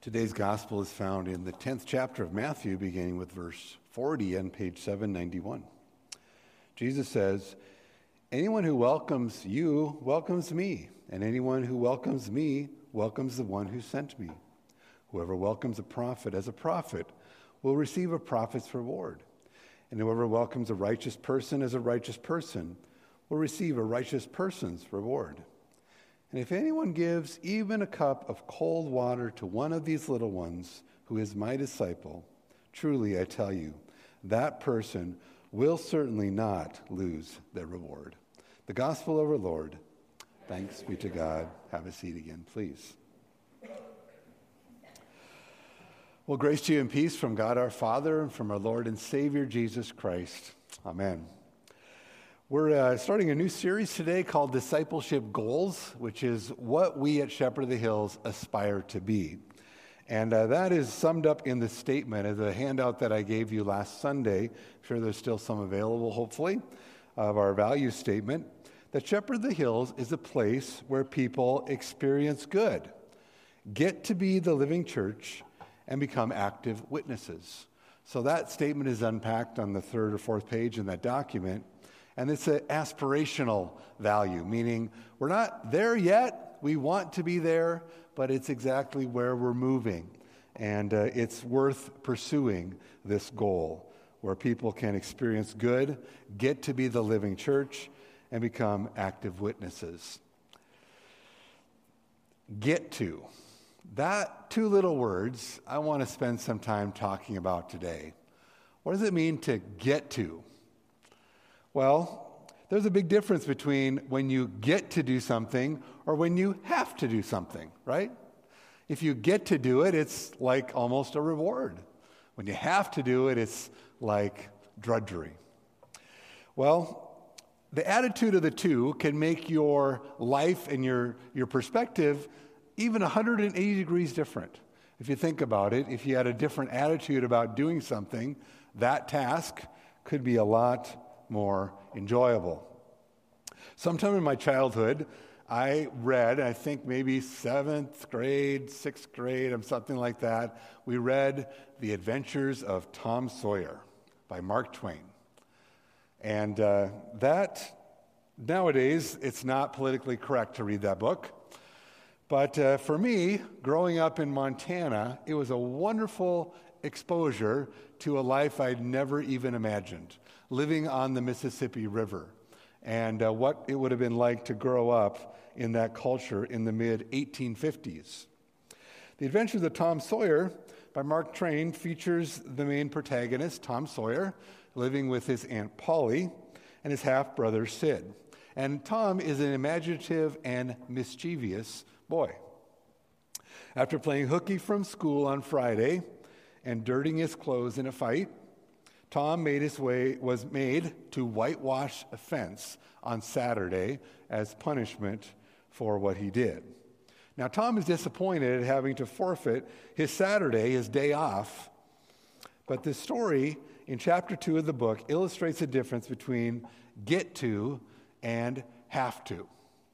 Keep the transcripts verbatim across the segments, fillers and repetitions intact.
Today's gospel is found in the tenth chapter of Matthew, beginning with verse forty on page seven ninety-one. Jesus says, "Anyone who welcomes you welcomes me, and anyone who welcomes me welcomes the one who sent me. Whoever welcomes a prophet as a prophet will receive a prophet's reward, and whoever welcomes a righteous person as a righteous person will receive a righteous person's reward. And if anyone gives even a cup of cold water to one of these little ones who is my disciple, truly I tell you, that person will certainly not lose their reward." The gospel of our Lord. Thanks be to God. Have a seat again, please. Well, grace to you and peace from God our Father and from our Lord and Savior Jesus Christ. Amen. We're uh, starting a new series today called Discipleship Goals, which is what we at Shepherd of the Hills aspire to be. And uh, that is summed up in the statement of the handout that I gave you last Sunday. I'm sure there's still some available, hopefully, of our value statement. That Shepherd of the Hills is a place where people experience good, get to be the living church, and become active witnesses. So that statement is unpacked on the third or fourth page in that document. And it's an aspirational value, meaning we're not there yet. We want to be there, but it's exactly where we're moving. And uh, it's worth pursuing this goal where people can experience good, get to be the living church, and become active witnesses. Get to. That two little words I want to spend some time talking about today. What does it mean to get to? Well, there's a big difference between when you get to do something or when you have to do something, right? If you get to do it, it's like almost a reward. When you have to do it, it's like drudgery. Well, the attitude of the two can make your life and your, your perspective even one hundred eighty degrees different. If you think about it, if you had a different attitude about doing something, that task could be a lot more enjoyable. Sometime in my childhood, I read, I think maybe seventh grade, sixth grade, or something like that, we read The Adventures of Tom Sawyer by Mark Twain. And uh, that, nowadays, it's not politically correct to read that book. But uh, for me, growing up in Montana, it was a wonderful exposure to a life I'd never even imagined, living on the Mississippi River, and uh, what it would have been like to grow up in that culture in the mid eighteen fifties. The Adventures of Tom Sawyer by Mark Twain features the main protagonist, Tom Sawyer, living with his Aunt Polly and his half-brother Sid. And Tom is an imaginative and mischievous boy. After playing hooky from school on Friday and dirtying his clothes in a fight, Tom made his way, was made to whitewash a fence on Saturday as punishment for what he did. Now, Tom is disappointed at having to forfeit his Saturday, his day off, but this story in chapter two of the book illustrates the difference between get to and have to.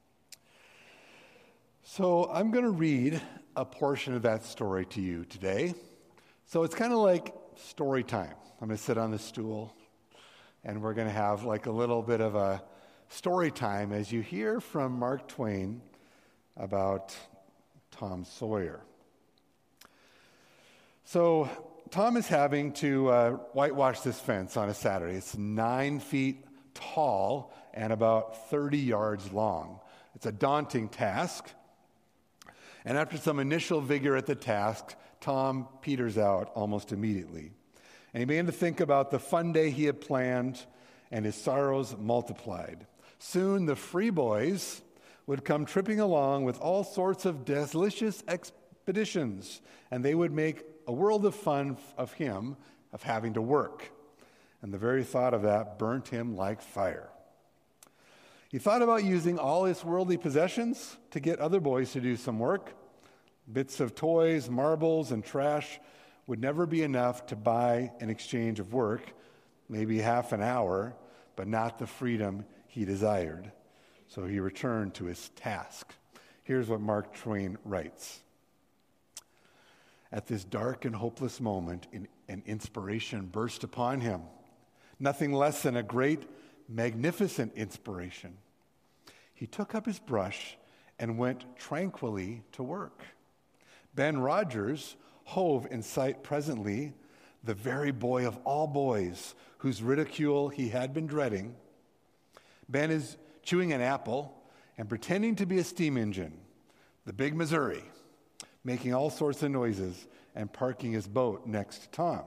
So I'm going to read a portion of that story to you today. So it's kind of like story time. I'm going to sit on the stool, and we're going to have like a little bit of a story time as you hear from Mark Twain about Tom Sawyer. So Tom is having to uh, whitewash this fence on a Saturday. It's nine feet tall and about thirty yards long. It's a daunting task. And after some initial vigor at the task, Tom peters out almost immediately. And he began to think about the fun day he had planned, and his sorrows multiplied. Soon the free boys would come tripping along with all sorts of delicious expeditions, and they would make a world of fun of him, of having to work. And the very thought of that burnt him like fire. He thought about using all his worldly possessions to get other boys to do some work. Bits of toys, marbles, and trash would never be enough to buy an exchange of work, maybe half an hour, but not the freedom he desired. So he returned to his task. Here's what Mark Twain writes. At this dark and hopeless moment, an inspiration burst upon him. Nothing less than a great, magnificent inspiration. He took up his brush and went tranquilly to work. Ben Rogers hove in sight presently, the very boy of all boys, whose ridicule he had been dreading. Ben is chewing an apple and pretending to be a steam engine, the Big Missouri, making all sorts of noises and parking his boat next to Tom.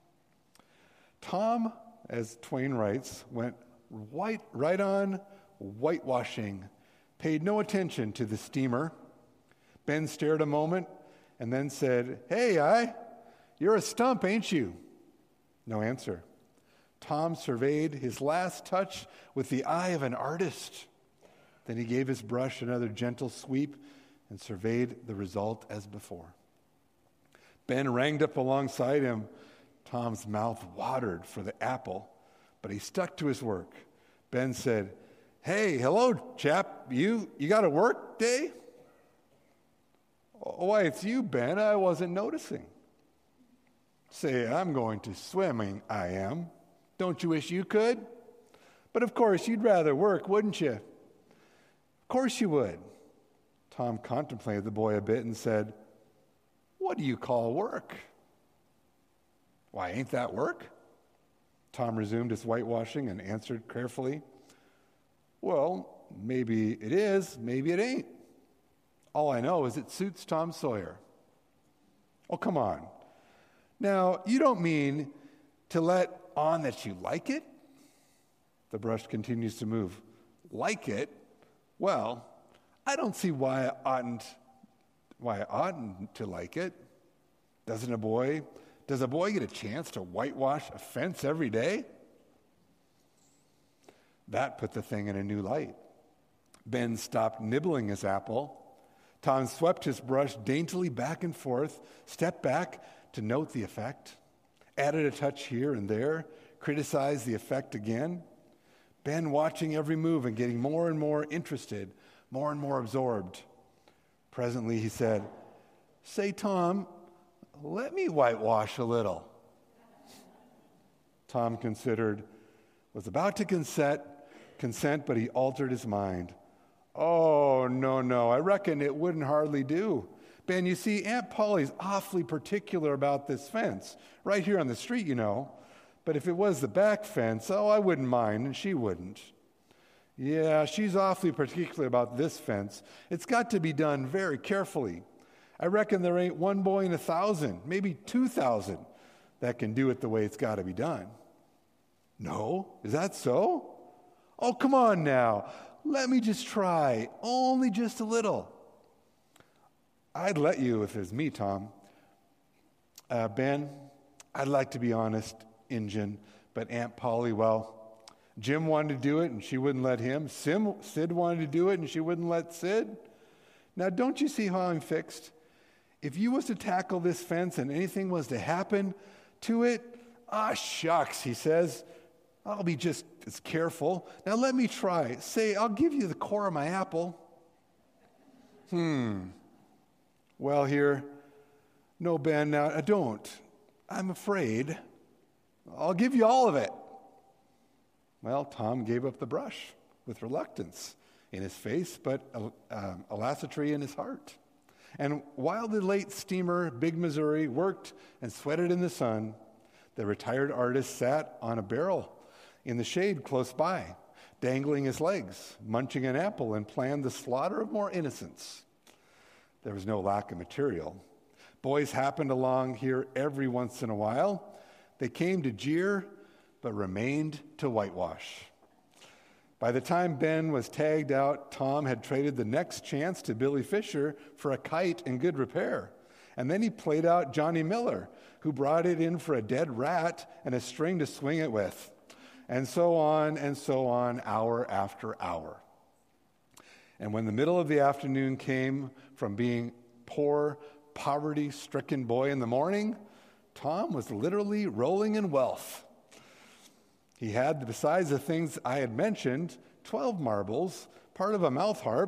Tom, as Twain writes, went white, right on whitewashing, paid no attention to the steamer. Ben stared a moment and then said, "Hey, I, you're a stump, ain't you?" No answer. Tom surveyed his last touch with the eye of an artist. Then he gave his brush another gentle sweep and surveyed the result as before. Ben ranged up alongside him. Tom's mouth watered for the apple, but he stuck to his work. Ben said, "Hey, hello, chap. You you got a work day?" "Why, it's you, Ben. I wasn't noticing." "Say, I'm going to swimming, I am. Don't you wish you could? But of course, you'd rather work, wouldn't you?" "Of course you would." Tom contemplated the boy a bit and said, "What do you call work?" "Why, ain't that work?" Tom resumed his whitewashing and answered carefully, "Well, maybe it is, maybe it ain't. All I know is it suits Tom Sawyer." "Oh, come on. Now, you don't mean to let on that you like it?" The brush continues to move. "Like it? Well, I don't see why I oughtn't, why I oughtn't to like it. Doesn't a boy, does a boy get a chance to whitewash a fence every day?" That put the thing in a new light. Ben stopped nibbling his apple. Tom swept his brush daintily back and forth, stepped back to note the effect, added a touch here and there, criticized the effect again. Ben watching every move and getting more and more interested, more and more absorbed. Presently he said, "Say, Tom, let me whitewash a little." Tom considered, was about to consent, consent, but he altered his mind. "Oh, no, no, I reckon it wouldn't hardly do. Ben, you see, Aunt Polly's awfully particular about this fence, right here on the street, you know. But if it was the back fence, oh, I wouldn't mind, and she wouldn't. Yeah, she's awfully particular about this fence. It's got to be done very carefully. I reckon there ain't one boy in a thousand, maybe two thousand, that can do it the way it's got to be done." "No? Is that so? Oh, come on now. Let me just try, only just a little." "I'd let you if it was me, Tom. Uh, Ben, I'd like to be honest, Injun, but Aunt Polly, well, Jim wanted to do it and she wouldn't let him. Sim, Sid wanted to do it and she wouldn't let Sid. Now, don't you see how I'm fixed? If you was to tackle this fence and anything was to happen to it, ah, shucks," he says, "I'll be just as careful. Now, let me try. Say, I'll give you the core of my apple." Hmm. Well, here, no, Ben, now, I don't. I'm afraid. I'll give you all of it. Well, Tom gave up the brush with reluctance in his face, but um, alacrity in his heart. And while the late steamer, Big Missouri, worked and sweated in the sun, the retired artist sat on a barrel in the shade close by, dangling his legs, munching an apple, and planned the slaughter of more innocents. There was no lack of material. Boys happened along here every once in a while. They came to jeer, but remained to whitewash. By the time Ben was tagged out, Tom had traded the next chance to Billy Fisher for a kite in good repair. And then he played out Johnny Miller, who brought it in for a dead rat and a string to swing it with. And so on and so on, hour after hour. And when the middle of the afternoon came, from being poor, poverty-stricken boy in the morning, Tom was literally rolling in wealth. He had, besides the things I had mentioned, twelve marbles, part of a mouth harp,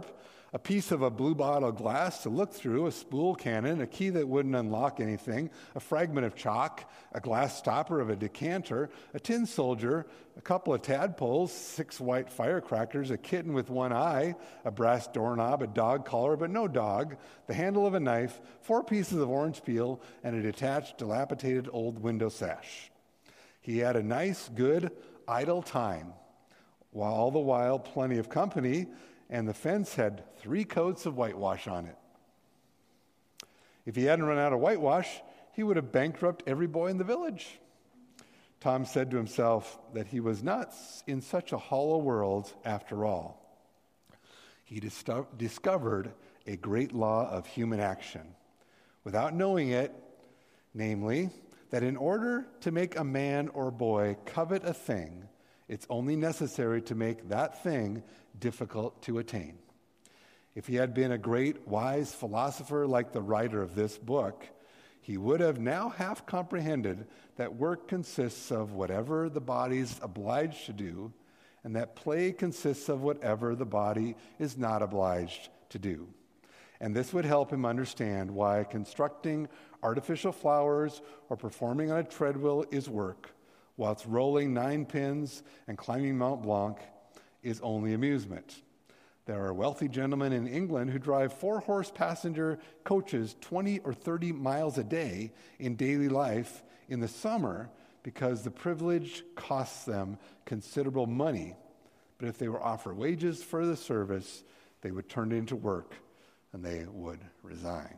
a piece of a blue bottle glass to look through, a spool cannon, a key that wouldn't unlock anything, a fragment of chalk, a glass stopper of a decanter, a tin soldier, a couple of tadpoles, six white firecrackers, a kitten with one eye, a brass doorknob, a dog collar but no dog, the handle of a knife, four pieces of orange peel, and a detached, dilapidated old window sash. He had a nice, good, idle time, while all the while plenty of company, and the fence had three coats of whitewash on it. If he hadn't run out of whitewash, he would have bankrupted every boy in the village. Tom said to himself that he was not in such a hollow world after all. He dis- discovered a great law of human action, without knowing it, namely, that in order to make a man or boy covet a thing, it's only necessary to make that thing difficult to attain. If he had been a great, wise philosopher like the writer of this book, he would have now half comprehended that work consists of whatever the body's obliged to do, and that play consists of whatever the body is not obliged to do. And this would help him understand why constructing artificial flowers or performing on a treadmill is work, whilst rolling nine pins and climbing Mont Blanc is only amusement. There are wealthy gentlemen in England who drive four-horse passenger coaches twenty or thirty miles a day in daily life in the summer because the privilege costs them considerable money. But if they were offered wages for the service, they would turn it into work and they would resign.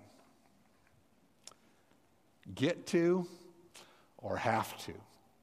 Get to or have to?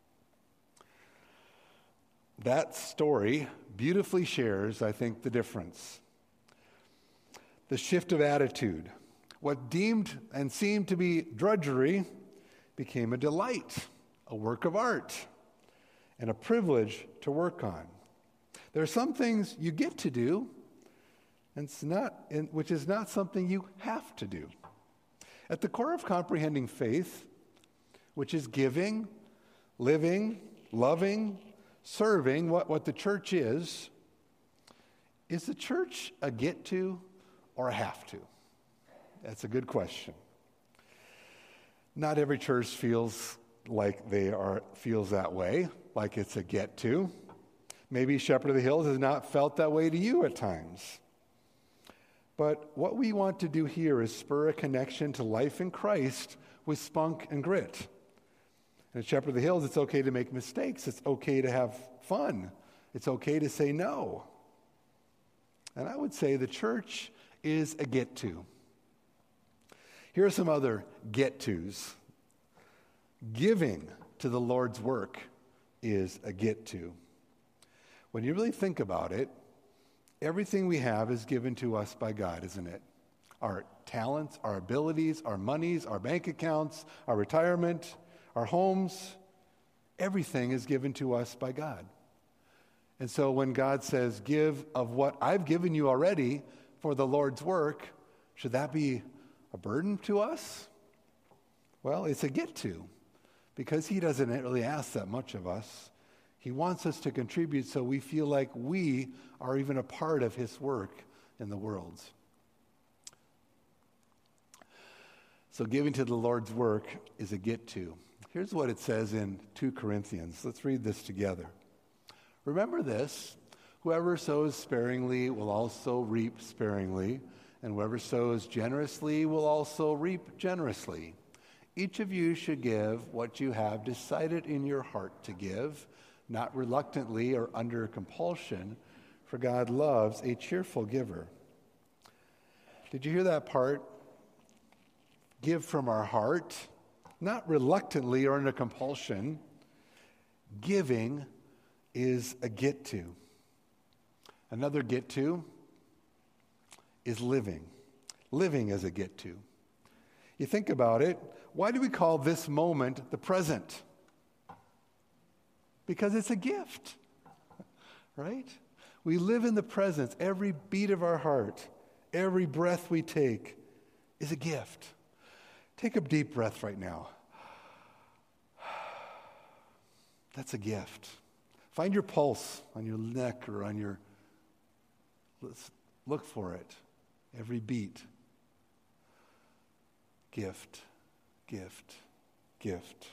That story beautifully shares, I think, the difference. The shift of attitude. What deemed and seemed to be drudgery became a delight, a work of art, and a privilege to work on. There are some things you get to do, and it's not, which is not something you have to do. At the core of comprehending faith, which is giving, living, loving, serving, what, what the church is, is the church a get to or a have to? That's a good question. Not every church feels like they are feels that way, like it's a get to. Maybe Shepherd of the Hills has not felt that way to you at times. But what we want to do here is spur a connection to life in Christ with spunk and grit. And at Shepherd of the Hills, it's okay to make mistakes. It's okay to have fun. It's okay to say no. And I would say the church is a get-to. Here are some other get-tos. Giving to the Lord's work is a get-to. When you really think about it, everything we have is given to us by God, isn't it? Our talents, our abilities, our monies, our bank accounts, our retirement, our homes, everything is given to us by God. And so when God says, give of what I've given you already for the Lord's work, should that be a burden to us? Well, it's a get to, because he doesn't really ask that much of us. He wants us to contribute so we feel like we are even a part of his work in the world. So giving to the Lord's work is a get to. Here's what it says in Second Corinthians. Let's read this together. Remember this, whoever sows sparingly will also reap sparingly, and whoever sows generously will also reap generously. Each of you should give what you have decided in your heart to give, not reluctantly or under compulsion, for God loves a cheerful giver. Did you hear that part? Give from our heart, not reluctantly or under compulsion. Giving is a get to. Another get to is living. Living is a get to. You think about it, why do we call this moment the present? Because it's a gift, right? We live in the presence. Every beat of our heart, every breath we take is a gift. Take a deep breath right now. That's a gift. Find your pulse on your neck or on your, let's look for it. every beat. Gift, gift, gift.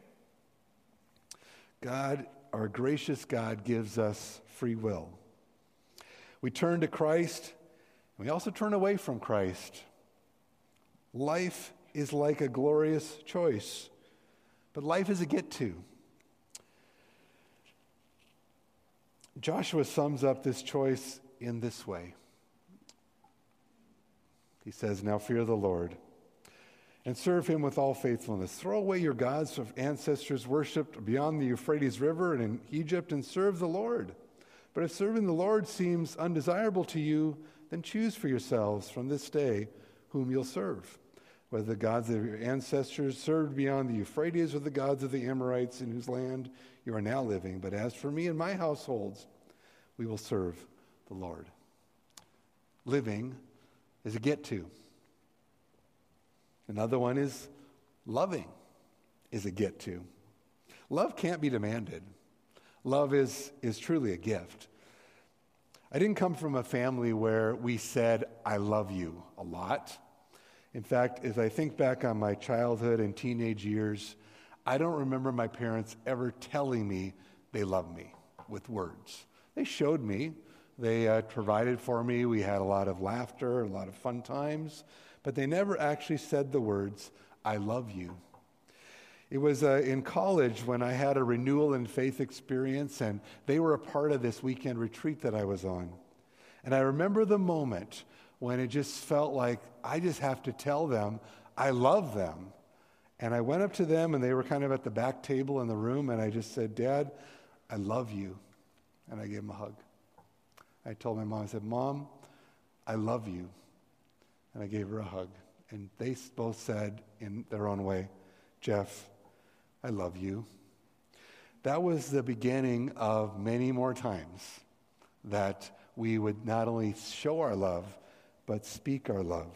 God, our gracious God, gives us free will. We turn to Christ, and we also turn away from Christ. Life is like a glorious choice, but life is a get-to. Joshua sums up this choice in this way. He says, "Now fear the Lord and serve him with all faithfulness. Throw away your gods of ancestors worshipped beyond the Euphrates River and in Egypt and serve the Lord. But if serving the Lord seems undesirable to you, then choose for yourselves from this day whom you'll serve, whether the gods of your ancestors served beyond the Euphrates or the gods of the Amorites in whose land you are now living. But as for me and my households, we will serve the Lord." Living is a get-to. Another one is loving is a get-to. Love can't be demanded. Love is, is truly a gift. I didn't come from a family where we said, "I love you" a lot. In fact, as I think back on my childhood and teenage years, I don't remember my parents ever telling me they love me with words. They showed me. They uh, provided for me. We had a lot of laughter, a lot of fun times. But they never actually said the words, "I love you." It was uh, in college when I had a renewal in faith experience, and they were a part of this weekend retreat that I was on. And I remember the moment when it just felt like I just have to tell them I love them. And I went up to them, and they were kind of at the back table in the room, and I just said, "Dad, I love you." And I gave them a hug. I told my mom, I said, "Mom, I love you." And I gave her a hug. And they both said in their own way, "Jeff, I love you." That was the beginning of many more times that we would not only show our love, but speak our love.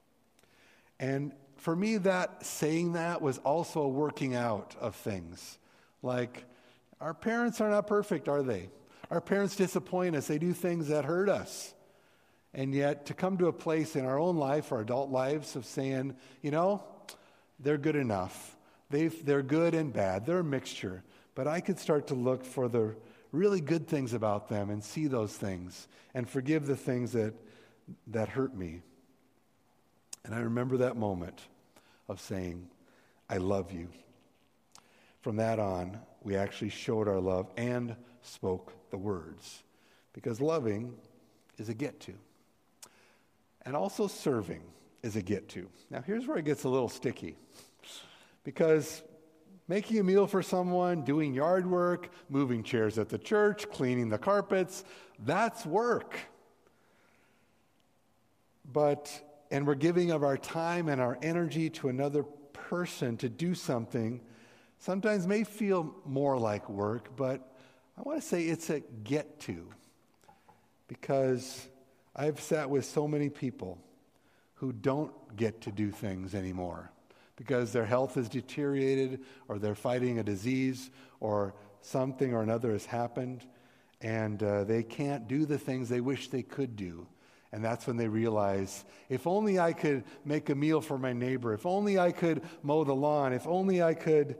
And for me, that saying that was also a working out of things. Like, our parents are not perfect, are they? Our parents disappoint us. They do things that hurt us. And yet, to come to a place in our own life, our adult lives, of saying, you know, they're good enough. They've, they're good and bad. They're a mixture. But I could start to look for the really good things about them and see those things and forgive the things that, that hurt me. And I remember that moment of saying, "I love you." From that on, we actually showed our love and spoke the words, because loving is a get-to. And also serving is a get-to. Now, here's where it gets a little sticky, because making a meal for someone, doing yard work, moving chairs at the church, cleaning the carpets, that's work. But, and we're giving of our time and our energy to another person to do something, sometimes may feel more like work, but I want to say it's a get-to, because I've sat with so many people who don't get to do things anymore because their health has deteriorated, or they're fighting a disease, or something or another has happened, and uh, they can't do the things they wish they could do. And that's when they realize, if only I could make a meal for my neighbor, if only I could mow the lawn, if only I could.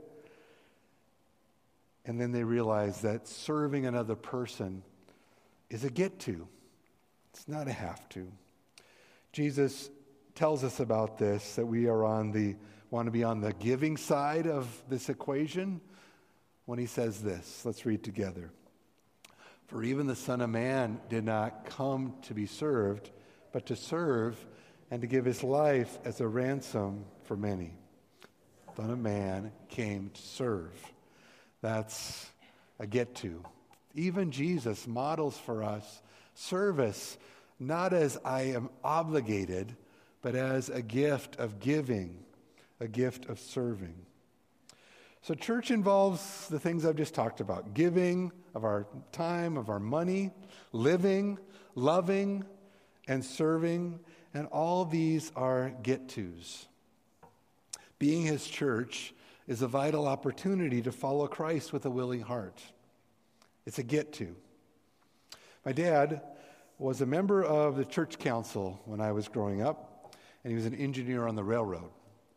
And then they realize that serving another person is a get-to. It's not a have-to. Jesus tells us about this, that we are on the want to be on the giving side of this equation when he says this. Let's read together. "For even the Son of Man did not come to be served, but to serve and to give his life as a ransom for many." The Son of Man came to serve. That's a get-to. Even Jesus models for us service, not as I am obligated, but as a gift of giving, a gift of serving. So church involves the things I've just talked about: giving of our time, of our money, living, loving, and serving, and all these are get-tos. Being his church is a vital opportunity to follow Christ with a willing heart. It's a get-to. My dad was a member of the church council when I was growing up, and he was an engineer on the railroad.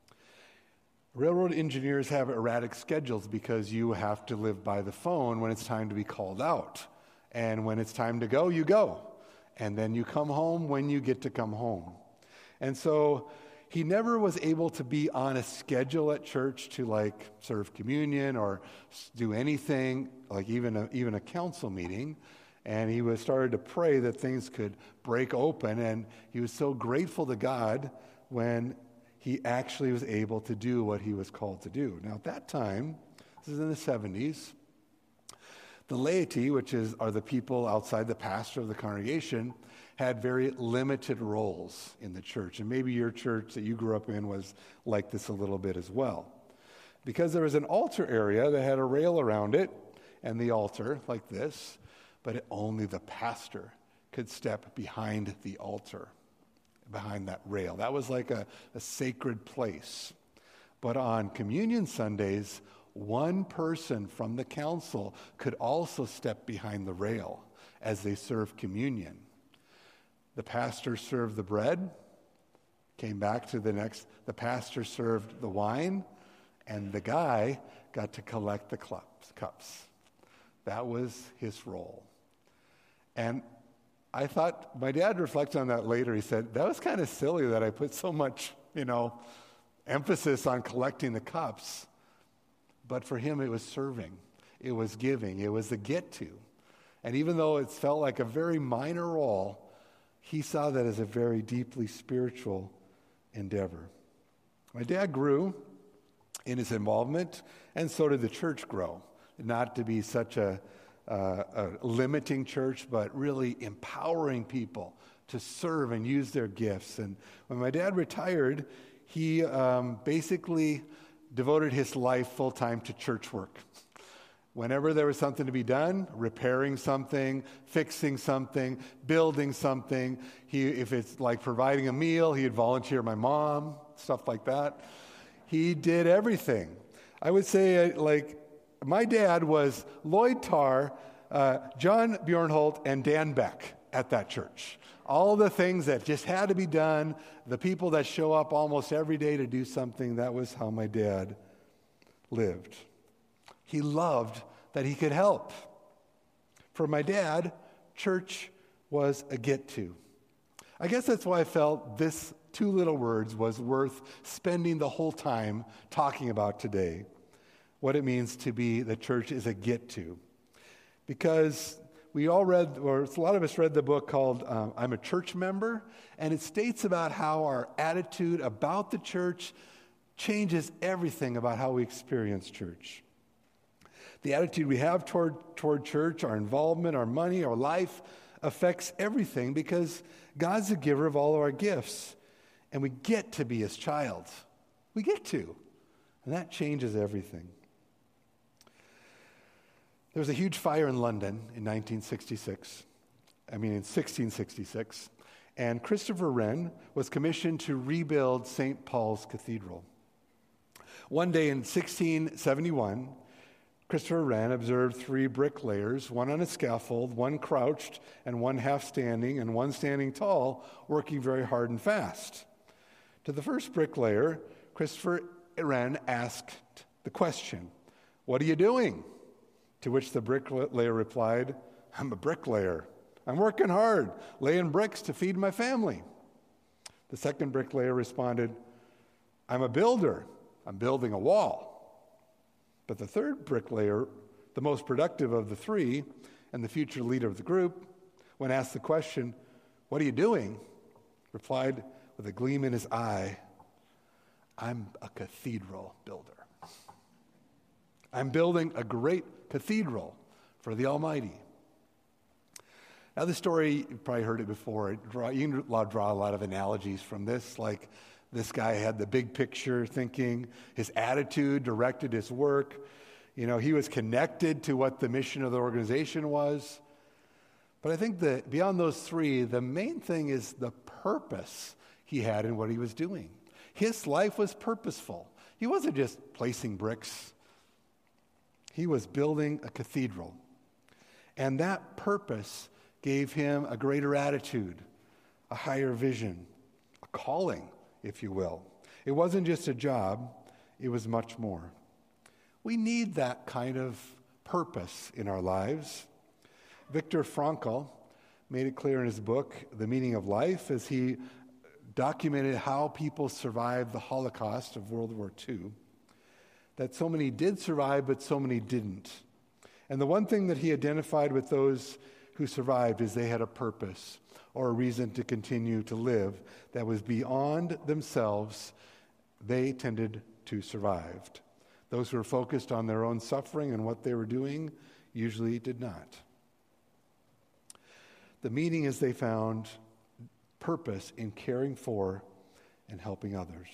Railroad engineers have erratic schedules because you have to live by the phone when it's time to be called out. And when it's time to go, you go. And then you come home when you get to come home. And so he never was able to be on a schedule at church to like serve communion or do anything, like even a, even a council meeting. And he was started to pray that things could break open. And he was so grateful to God when he actually was able to do what he was called to do. Now, at that time, this is in the seventies, the laity, which is are the people outside the pastor of the congregation, had very limited roles in the church. And maybe your church that you grew up in was like this a little bit as well. Because there was an altar area that had a rail around it, and the altar, like this, but it, only the pastor could step behind the altar, behind that rail. That was like a, a sacred place. But on communion Sundays, one person from the council could also step behind the rail as they served communion. The pastor served the bread, came back to the next, the pastor served the wine, and the guy got to collect the cups. That was his role. And I thought, my dad reflected on that later. He said, that was kind of silly that I put so much, you know, emphasis on collecting the cups. But for him, it was serving. It was giving. It was the get to. And even though it felt like a very minor role, he saw that as a very deeply spiritual endeavor. My dad grew in his involvement, and so did the church grow. Not to be such a, uh, a limiting church, but really empowering people to serve and use their gifts. And when my dad retired, he um, basically devoted his life full-time to church work. Whenever there was something to be done, repairing something, fixing something, building something, he, if it's like providing a meal, he'd volunteer my mom, stuff like that. He did everything. I would say, like, my dad was Lloyd Tarr, uh, John Bjornholt, and Dan Beck at that church. All the things that just had to be done, the people that show up almost every day to do something, that was how my dad lived. He loved that he could help. For my dad, church was a get-to. I guess that's why I felt this two little words was worth spending the whole time talking about today. What it means to be the church is a get-to. Because we all read, or a lot of us read the book called um, I'm a Church Member, and it states about how our attitude about the church changes everything about how we experience church. The attitude we have toward, toward church, our involvement, our money, our life, affects everything because God's the giver of all of our gifts, and we get to be his child. We get to, and that changes everything. There was a huge fire in London in nineteen sixty-six, I mean in sixteen sixty-six, and Christopher Wren was commissioned to rebuild Saint Paul's Cathedral. One day in sixteen seventy-one, Christopher Wren observed three bricklayers, one on a scaffold, one crouched, and one half standing, and one standing tall, working very hard and fast. To the first bricklayer, Christopher Wren asked the question, "What are you doing?" To which the bricklayer replied, "I'm a bricklayer. I'm working hard, laying bricks to feed my family." The second bricklayer responded, "I'm a builder. I'm building a wall." But the third bricklayer, the most productive of the three and the future leader of the group, when asked the question, "What are you doing?" replied with a gleam in his eye, "I'm a cathedral builder. I'm building a great cathedral for the Almighty." Now, this story, you've probably heard it before. It draw, you can draw a lot of analogies from this, like this guy had the big picture thinking, his attitude directed his work. You know, he was connected to what the mission of the organization was. But I think that beyond those three, the main thing is the purpose he had in what he was doing. His life was purposeful. He wasn't just placing bricks. He was building a cathedral. And that purpose gave him a greater attitude, a higher vision, a calling, if you will. It wasn't just a job, it was much more. We need that kind of purpose in our lives. Viktor Frankl made it clear in his book, The Meaning of Life, as he documented how people survived the Holocaust of World War Two, that so many did survive, but so many didn't. And the one thing that he identified with those who survived is they had a purpose or a reason to continue to live that was beyond themselves. They tended to survive. Those who were focused on their own suffering and what they were doing usually did not. The meaning is they found purpose in caring for and helping others.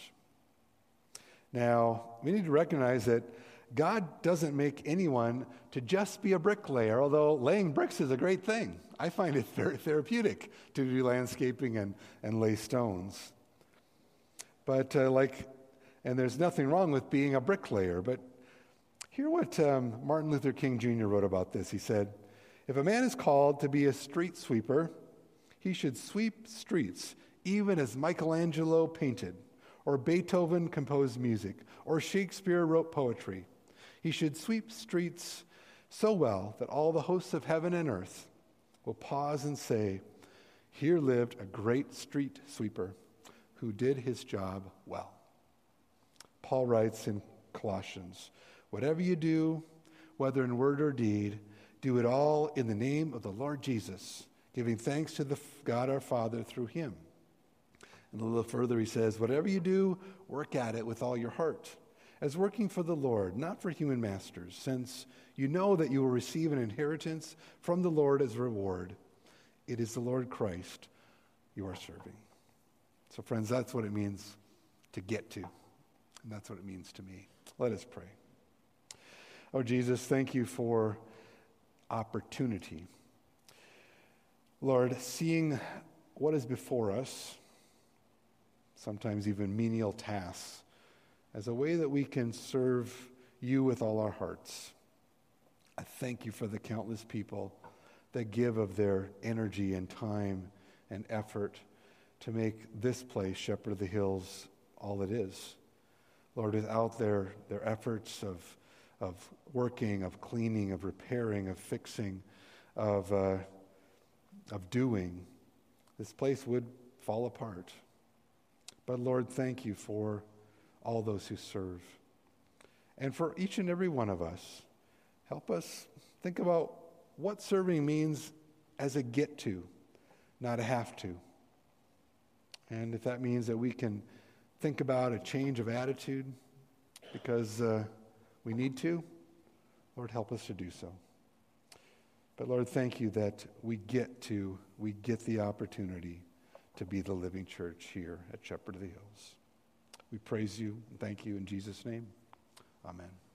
Now, we need to recognize that God doesn't make anyone to just be a bricklayer, although laying bricks is a great thing. I find it very therapeutic to do landscaping and, and lay stones. But uh, like, and there's nothing wrong with being a bricklayer, but hear what um, Martin Luther King Junior wrote about this. He said, "If a man is called to be a street sweeper, he should sweep streets, even as Michelangelo painted, or Beethoven composed music, or Shakespeare wrote poetry. He should sweep streets so well that all the hosts of heaven and earth will pause and say, 'Here lived a great street sweeper who did his job well.'" Paul writes in Colossians, "Whatever you do, whether in word or deed, do it all in the name of the Lord Jesus, giving thanks to the God our Father through him." And a little further he says, "Whatever you do, work at it with all your heart, as working for the Lord, not for human masters, since you know that you will receive an inheritance from the Lord as a reward. It is the Lord Christ you are serving." So friends, that's what it means to get to. And that's what it means to me. Let us pray. Oh, Jesus, thank you for opportunity. Lord, seeing what is before us, sometimes even menial tasks, as a way that we can serve you with all our hearts. I thank you for the countless people that give of their energy and time and effort to make this place, Shepherd of the Hills, all it is. Lord, without their, their efforts of, of working, of cleaning, of repairing, of fixing, of, uh, of doing, this place would fall apart. But Lord, thank you for all those who serve. And for each and every one of us, help us think about what serving means as a get to, not a have to. And if that means that we can think about a change of attitude because uh, we need to, Lord, help us to do so. But Lord, thank you that we get to, we get the opportunity to be the living church here at Shepherd of the Hills. We praise you and thank you in Jesus' name. Amen.